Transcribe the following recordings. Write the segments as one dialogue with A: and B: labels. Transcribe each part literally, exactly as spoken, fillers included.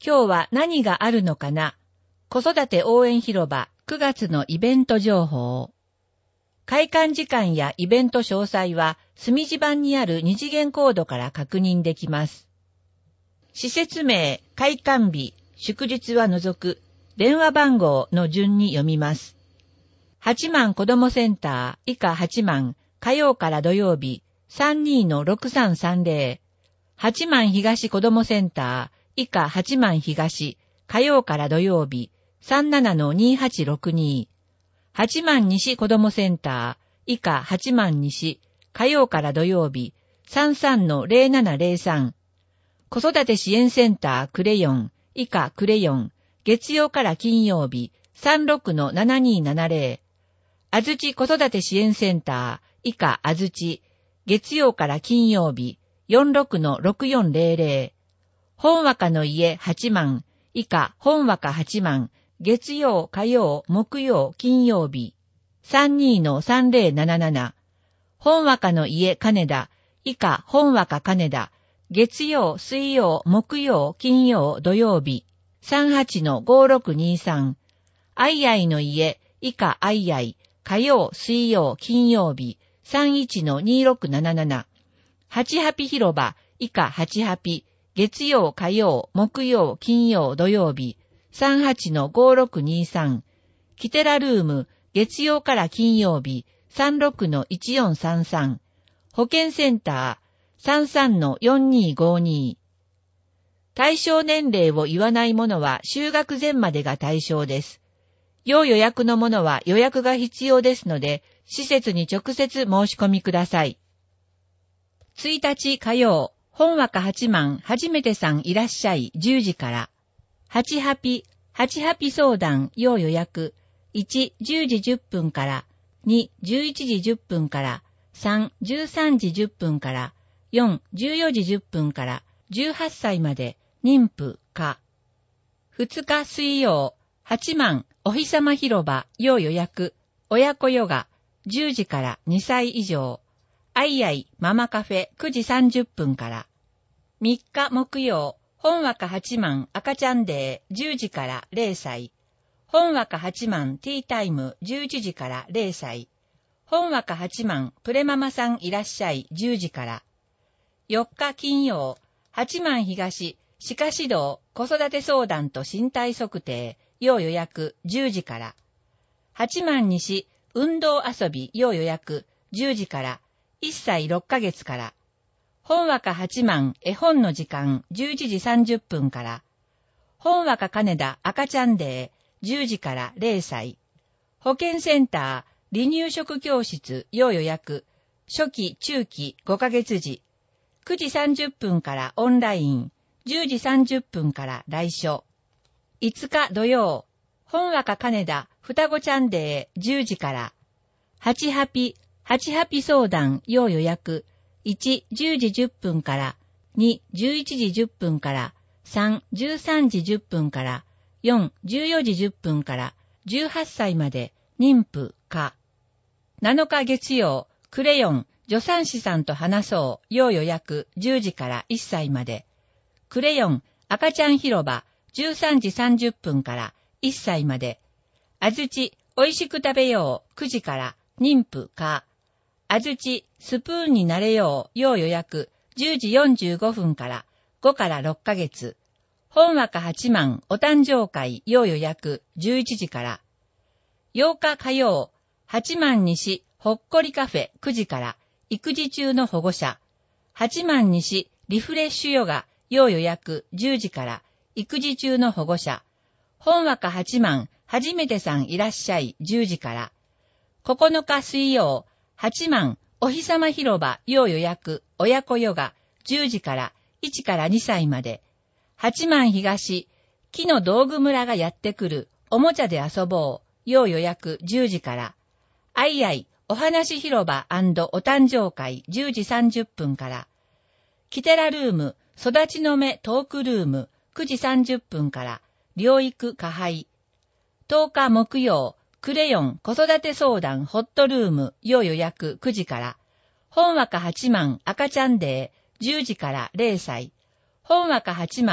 A: 今日は何があるのかな。子育て応援広場くがつのイベント情報。開館時間やイベント詳細は隅地版にある二次元コードから確認できます。施設名、開館日、祝日は除く、電話番号の順に読みます。はちまん子どもセンター以下はちまん、火曜から土曜日、さんじゅうにのろくさんさんぜろ。はちまん東子どもセンター以下はちまん東、火曜から土曜日、さんじゅうななのにはちろくに。はちまん西子どもセンター以下はちまん西、火曜から土曜日、さんじゅうさんのぜろななぜろさん。子育て支援センタークレヨン以下クレヨン、月曜から金曜日、さんじゅうろくのななにーななぜろ。あずち子育て支援センター以下あずち、月曜から金曜日、よんじゅうろくのろくよんぜろぜろ。本和歌の家はちまん、以下本和歌はちまん、月曜、火曜、木曜、金曜日、さんじゅうにのさんぜろなななな。本和歌の家金田、以下本和歌金田、月曜、水曜、木曜、金曜、土曜日、さんじゅうはちのごろくにさん。あいあいの家、以下あいあい、火曜、水曜、金曜日、さんじゅういちのにろくなななな。はちハピ広場、以下はちハピ、月曜、火曜、木曜、金曜、土曜日、さんじゅうはちのごろくにさん。キテラルーム、月曜から金曜日、さんじゅうろくのいちよんさんさん。保健センター、さんじゅうさんのよんにごに。対象年齢を言わないものは就学前までが対象です。要予約のものは予約が必要ですので、施設に直接申し込みください。ついたち火曜、本和歌はちまん初めてさんいらっしゃいじゅうじから。はちハピ、はちハピ相談要予約。いち、じゅうじじゅっぷんから。に、じゅういちじじゅっぷんから。さん、じゅうさんじじゅっぷんから。よん、じゅうよじじゅっぷんから。じゅうはっさいまで、妊婦、か。ふつか水曜、はちまんお日様広場要予約。親子ヨガ、じゅうじからにさい以上。あいあいママカフェくじさんじゅっぷんから。みっか木曜、本和歌はちまん赤ちゃんデーじゅうじからぜろさい。本和歌はちまんティータイムじゅういちじからぜろさい。本和歌はちまんプレママさんいらっしゃいじゅうじから。よっか金曜、はちまん東歯科指導子育て相談と身体測定要予約じゅうじから。はちまん西運動遊び要予約じゅうじからいっさいろっかげつから。本和歌はちまん絵本の時間じゅういちじさんじゅっぷんから。本和歌金田赤ちゃんデーじゅうじからぜろさい。保健センター離乳食教室要予約初期中期ごかげつ時くじさんじゅっぷんからオンラインじゅうじさんじゅっぷんから来所。いつか土曜、本和歌金田双子ちゃんデーじゅうじから。はちハピ、はちハピ相談要予約。いち、じゅうじじゅっぷんから。に、じゅういちじじゅっぷんから。さん、じゅうさんじじゅっぷんから。よん、じゅうよじじゅっぷんから。じゅうはっさいまで、妊婦、か。なのか月曜、クレヨン、助産師さんと話そう、要予約、じゅうじからいっさいまで。クレヨン、赤ちゃん広場、じゅうさんじさんじゅっぷんからいっさいまで。あずち、おいしく食べよう、くじから、妊婦、か。あずち、スプーンになれよう、要予約、じゅうじよんじゅうごふんから、ごからろっかげつ。本和歌はちまんお誕生会要予約じゅういちじから。ようか火曜、はちまん西ほっこりカフェくじから育児中の保護者。はちまん西リフレッシュヨガ要予約じゅうじから育児中の保護者。本和歌はちまん初めてさんいらっしゃいじゅうじから。ここのか水曜、はちまんお日様広場要予約親子ヨガじゅうじからいちからにさいまで。はちまん東、木の道具村がやってくる、おもちゃで遊ぼう、要予約じゅうじから。あいあい、お話広場&お誕生会じゅうじさんじゅっぷんから。キテラルーム、育ちの目トークルームくじさんじゅっぷんから、療育加配。とおか木曜、クレヨン子育て相談ホットルーム要予約くじから。本和歌はちまん赤ちゃんデーじゅうじからぜろさい。本和歌はちまん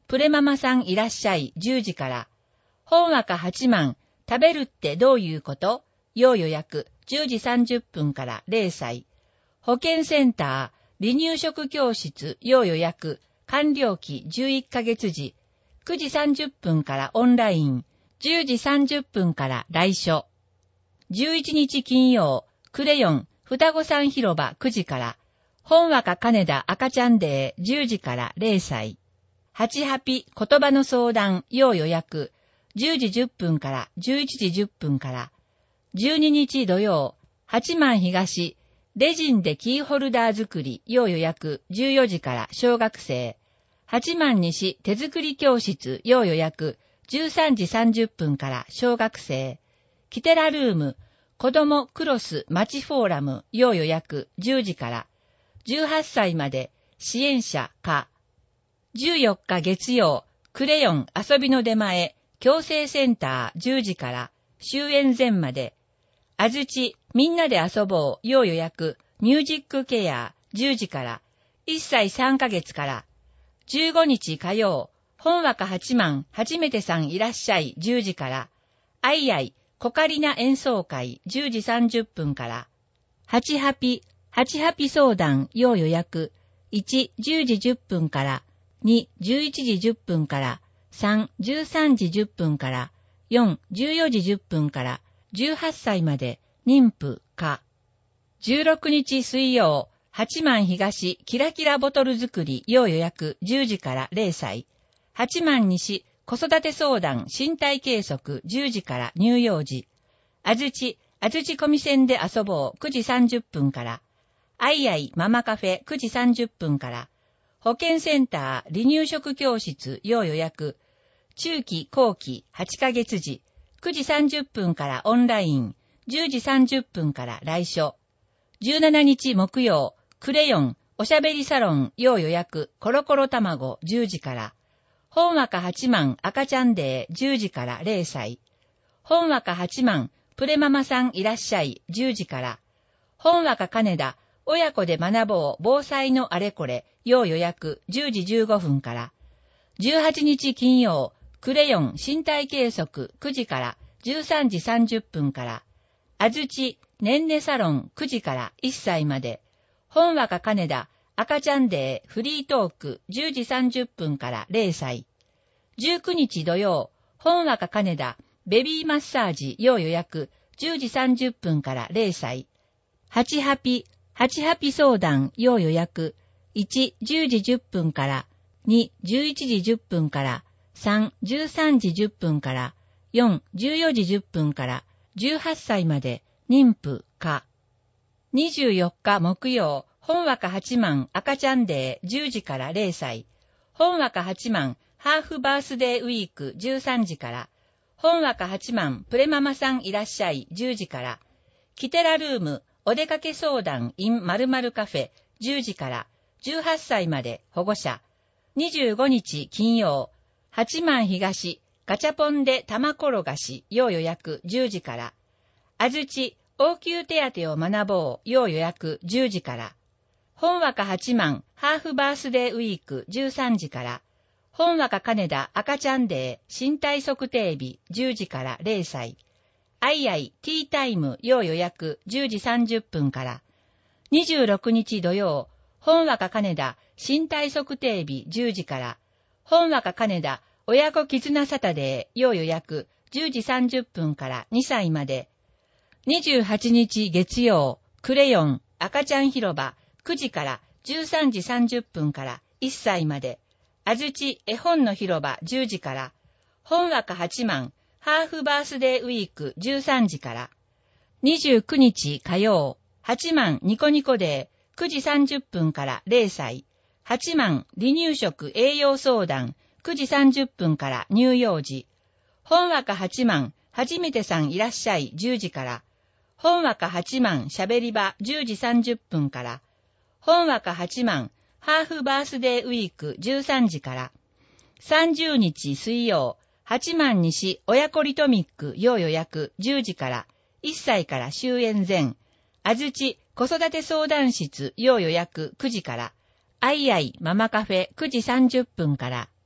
A: プレママさんいらっしゃいじゅうじから、本和歌はちまん、食べるってどういうこと？要予約じゅうじさんじゅっぷんかられいさい。保健センター、離乳食教室要予約、完了期じゅういっかげつじ、くじさんじゅっぷんからオンライン、じゅうじさんじゅっぷんから来所。じゅういちにち金曜、クレヨン、双子さん広場くじから、本和歌金田赤ちゃんデーじゅうじかられいさい。はちハピ言葉の相談要予約、じゅうじじゅっぷんからじゅういちじじゅっぷんから、じゅうににち土曜、八幡東、レジンでキーホルダー作り要予約じゅうよじから小学生、八幡西手作り教室要予約じゅうさんじさんじゅっぷんから小学生、キテラルーム、子どもクロス町フォーラム要予約じゅうじから、じゅうはっさいまで支援者か、じゅうよっか月曜、クレヨン遊びの出前、矯正センターじゅうじから終演前まで、あずちみんなで遊ぼう要予約ミュージックケアじゅうじから、いっさいさんかげつから、じゅうごにち火曜、本和歌はちまん初めてさんいらっしゃいじゅうじから、あいあいコカリナ演奏会じゅうじさんじゅっぷんから、はちハピ、はちハピ相談要予約、いち、じゅうじじゅっぷんから、に、じゅういちじじゅっぷんから、さん、じゅうさんじじゅっぷんから、よん、じゅうよじじゅっぷんから、じゅうはっさいまで、妊婦、か。じゅうろくにち水曜、八幡東、キラキラボトル作り、要予約、じゅうじかられいさい。八幡西、子育て相談、身体計測、じゅうじから乳幼児。あずち、あずち込み線で遊ぼう、くじさんじゅっぷんから。あいあいママカフェ、くじさんじゅっぷんから。保健センター、離乳食教室、要予約。中期後期はちかげつじ、くじさんじゅっぷんからオンライン、じゅうじさんじゅっぷんから来所。じゅうしちにち木曜、クレヨン、おしゃべりサロン、要予約、コロコロ卵、じゅうじから。本和歌はちまん赤ちゃんデー、じゅうじかられいさい。本和歌はちまん、プレママさんいらっしゃい、じゅうじから。本和歌金田、親子で学ぼう、防災のあれこれ、要予約、じゅうじじゅうごふんから。じゅうはちにち金曜、クレヨン身体計測くじからじゅうさんじさんじゅっぷんから、あずちねんねサロンくじからいっさいまで、本和歌金田赤ちゃんデーフリートークじゅうじさんじゅっぷんかられいさい。じゅうくにち土曜、本和歌金田ベビーマッサージ要予約じゅうじさんじゅっぷんかられいさい。はちハピ、はちハピ相談要予約、いち、じゅうじじゅっぷんから、に、じゅういちじじゅっぷんから、さん、じゅうさんじじゅっぷんから、よん、じゅうよじじゅっぷんから、じゅうはっさいまで、妊婦、か。にじゅうよっか木曜、本和歌はちまん赤ちゃんデーじゅうじかられいさい。本和歌はちまんハーフバースデーウィークじゅうさんじから。本和歌はちまんプレママさんいらっしゃいじゅうじから。キテラルームお出かけ相談 in 〇〇カフェじゅうじから。じゅうはっさいまで保護者。にじゅうごにち金曜、八幡東、ガチャポンで玉転がし、要予約じゅうじから。あずち、応急手当を学ぼう、要予約じゅうじから。本和歌八幡、ハーフバースデーウィークじゅうさんじから。本和歌金田赤ちゃんデー身体測定日じゅうじかられいさい。あいあいティータイム要予約じゅうじさんじゅっぷんから。にじゅうろくにち土曜、本和歌金田身体測定日じゅうじから。本和歌金田親子絆サタデー要予約じゅうじさんじゅっぷんからにさいまで。にじゅうはちにち月曜、クレヨン赤ちゃん広場くじからじゅうさんじさんじゅっぷんからいっさいまで。あずち絵本の広場じゅうじから。本和歌八幡ハーフバースデーウィークじゅうさんじから。にじゅうくにち火曜、八幡ニコニコデーくじさんじゅっぷんかられいさい。八幡離乳食栄養相談くじさんじゅっぷんから乳幼児。本和歌八幡はじめてさんいらっしゃいじゅうじから。本和歌八幡しゃべり場じゅうじさんじゅっぷんから。本和歌八幡ハーフバースデーウィークじゅうさんじから。さんじゅうにち水曜、八幡西親子リトミック要予約じゅうじから。いっさいから終演前。あずち子育て相談室要予約くじから。あいあいママカフェくじさんじゅっぷんから。